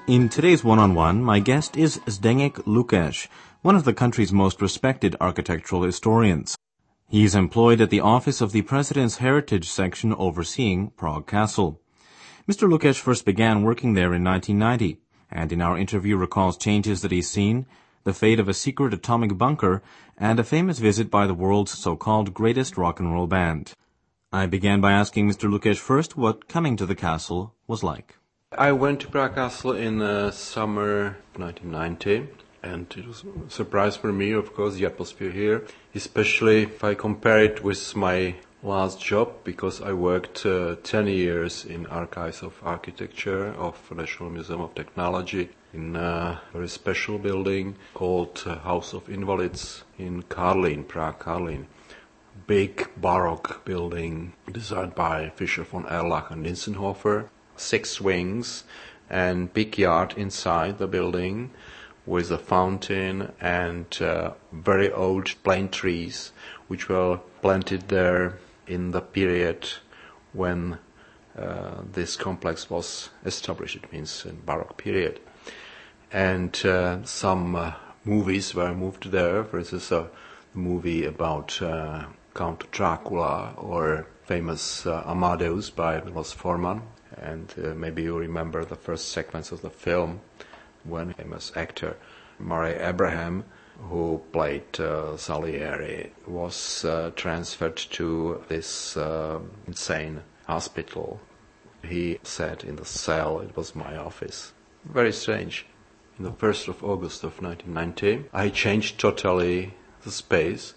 In today's one-on-one, my guest is Zdeněk Lukáš, one of the country's most respected architectural historians. He's employed at the office of the President's Heritage Section overseeing Prague Castle. Mr. Lukáš first began working there in 1990, and in our interview recalls changes that he's seen, the fate of a secret atomic bunker, and a famous visit by the world's so-called greatest rock and roll band. I began by asking Mr. Lukáš first what coming to the castle was like. I went to Prague Castle in summer 1990, and it was a surprise for me, of course, the atmosphere here, especially if I compare it with my last job, because I worked 10 years in Archives of Architecture of National Museum of Technology in a very special building called House of Invalids in Karlín, Prague, Karlín. Big Baroque building designed by Fischer von Erlach and Dientzenhofer. 6 wings and big yard inside the building with a fountain and very old plane trees which were planted there in the period when this complex was established. It means in Baroque period. And some movies were moved there. For instance, a movie about Count Dracula or famous Amadeus by Milos Forman. And maybe you remember the first sequence of the film when famous actor Murray Abraham, who played Salieri, was transferred to this insane hospital. He said in the cell, it was my office. Very strange. In the 1st of August of 1990, I changed totally the space.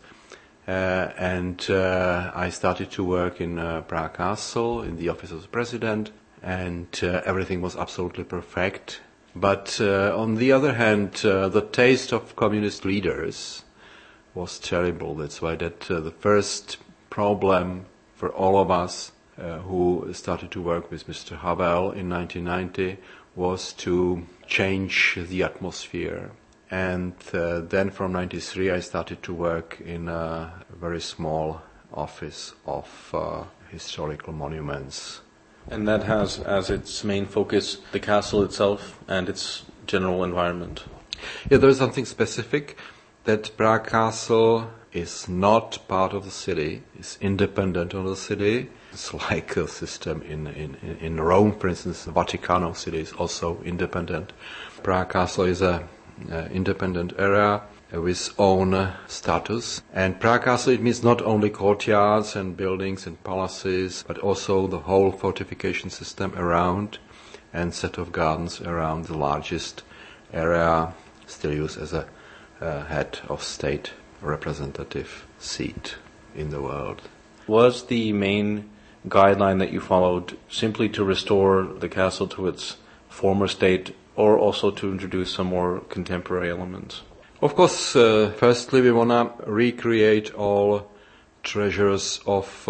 And I started to work in Prague Castle, in the office of the president, and everything was absolutely perfect. But on the other hand, the taste of communist leaders was terrible. That's why the first problem for all of us who started to work with Mr. Havel in 1990 was to change the atmosphere. And then from 1993 I started to work in a very small office of historical monuments. And that has as its main focus the castle itself and its general environment. Yeah, there is something specific that Prague Castle is not part of the city, it's independent of the city. It's like a system in Rome, for instance, the Vaticano city is also independent. Prague Castle is a independent area with own status. And Prague Castle, it means not only courtyards and buildings and palaces, but also the whole fortification system around and set of gardens around the largest area, still used as a head of state representative seat in the world. Was the main guideline that you followed simply to restore the castle to its former state, or also to introduce some more contemporary elements? Of course, firstly we want to recreate all treasures of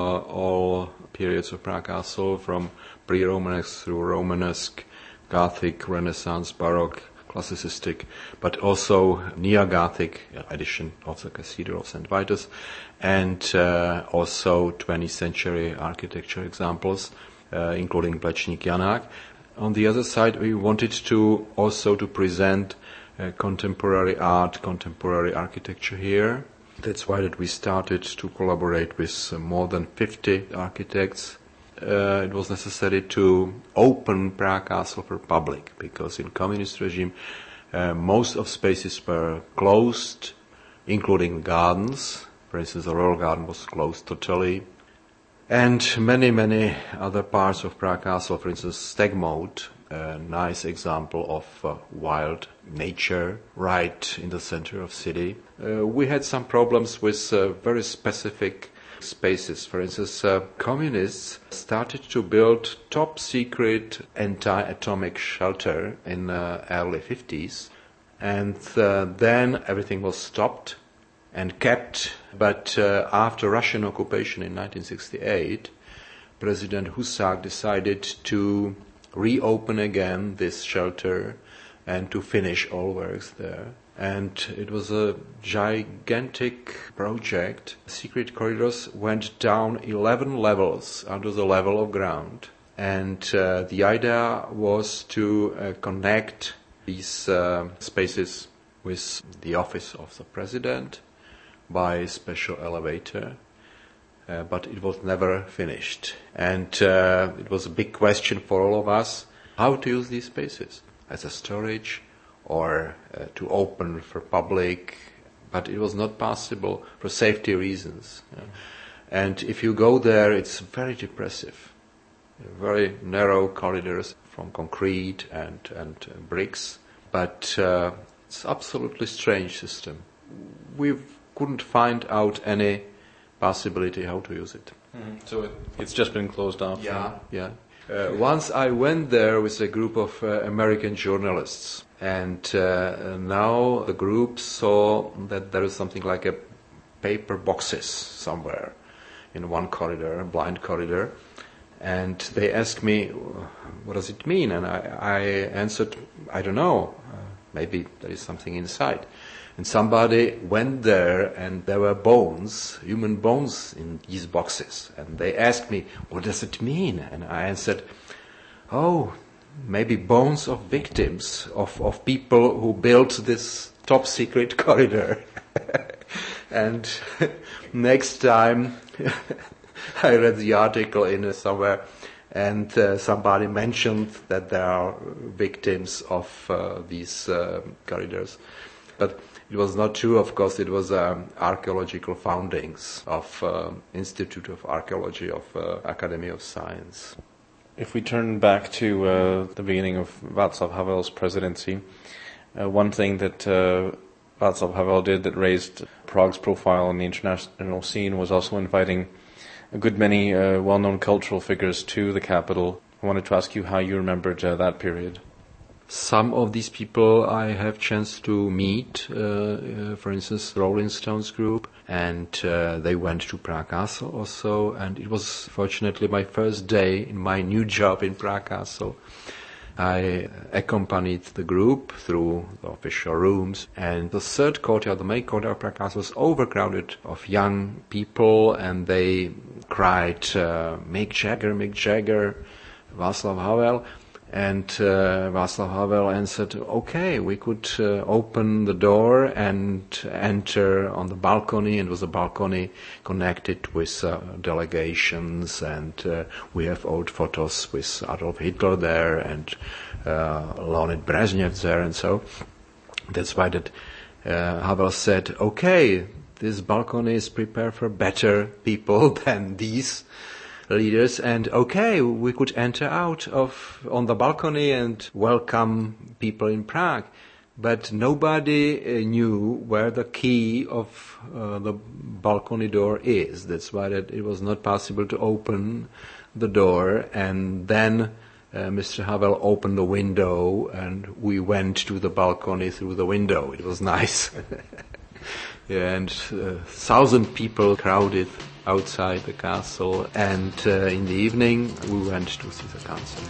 all periods of Prague Castle, from pre-Romanesque through Romanesque, Gothic, Renaissance, Baroque, Classicistic, but also Neo-Gothic edition of the Cathedral of St. Vitus, and also 20th century architecture examples, including Plečník Janák. On the other side, we wanted to also to present contemporary art, contemporary architecture here. That's why that we started to collaborate with more than 50 architects. It was necessary to open Prague Castle for public, because in communist regime most of spaces were closed, including gardens. For instance, the Royal Garden was closed totally. And many other parts of Prague Castle, for instance, Stegmode, a nice example of wild nature right in the center of city. We had some problems with very specific spaces. For instance, communists started to build top secret anti-atomic shelter in early 50s, and then everything was stopped and kept. But after Russian occupation in 1968, President Husak decided to reopen again this shelter and to finish all works there. And it was a gigantic project. Secret corridors went down 11 levels under the level of ground. And the idea was to connect these spaces with the office of the president by a special elevator. But it was never finished. And it was a big question for all of us, how to use these spaces as a storage or to open for public. But it was not possible for safety reasons. And if you go there, it's very depressive. Very narrow corridors from concrete and bricks. But it's absolutely strange system. We couldn't find out any possibility how to use it. So it's just been closed off? Yeah. Once I went there with a group of American journalists, and now the group saw that there is something like a paper boxes somewhere in one corridor, a blind corridor, and they asked me, what does it mean? And I answered, I don't know, maybe there is something inside. And somebody went there and there were bones, human bones in these boxes. And they asked me, what does it mean? And I answered, oh, maybe bones of victims, of people who built this top secret corridor. And next time I read the article in somewhere and somebody mentioned that there are victims of these corridors. But it was not true, of course. It was archaeological foundings of Institute of Archaeology of Academy of Science. If we turn back to the beginning of Václav Havel's presidency, one thing that Václav Havel did that raised Prague's profile in the international scene was also inviting a good many well-known cultural figures to the capital. I wanted to ask you how you remembered that period. Some of these people I have chance to meet, for instance, Rolling Stones group, and they went to Prague Castle also, and it was fortunately my first day in my new job in Prague Castle. I accompanied the group through the official rooms, and the third courtyard, the main courtyard of Prague Castle, was overcrowded of young people, and they cried, Mick Jagger, Václav Havel. And Václav Havel answered, okay, we could open the door and enter on the balcony, and it was a balcony connected with delegations, and we have old photos with Adolf Hitler there and Leonid Brezhnev there, and so that's why that Havel said, okay, this balcony is prepared for better people than these leaders, and okay, we could enter out on the balcony and welcome people in Prague. But nobody knew where the key of the balcony door is. That's why it was not possible to open the door. And then Mr. Havel opened the window, and we went to the balcony through the window. It was nice. Yeah, and 1,000 people crowded outside the castle, and in the evening we went to see the concert.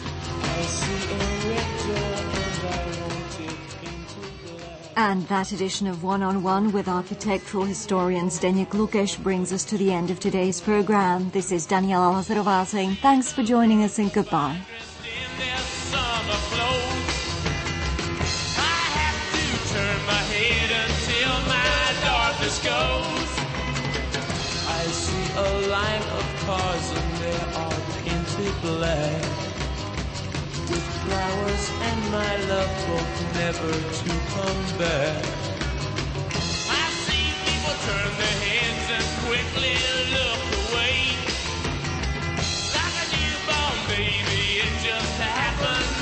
And that edition of One-on-One with architectural historian Zdeněk Lukeš brings us to the end of today's program. This is Daniela Lazarová saying thanks for joining us and goodbye. I see a line of cars and they are painted black, with flowers and my love both never to come back. I see people turn their heads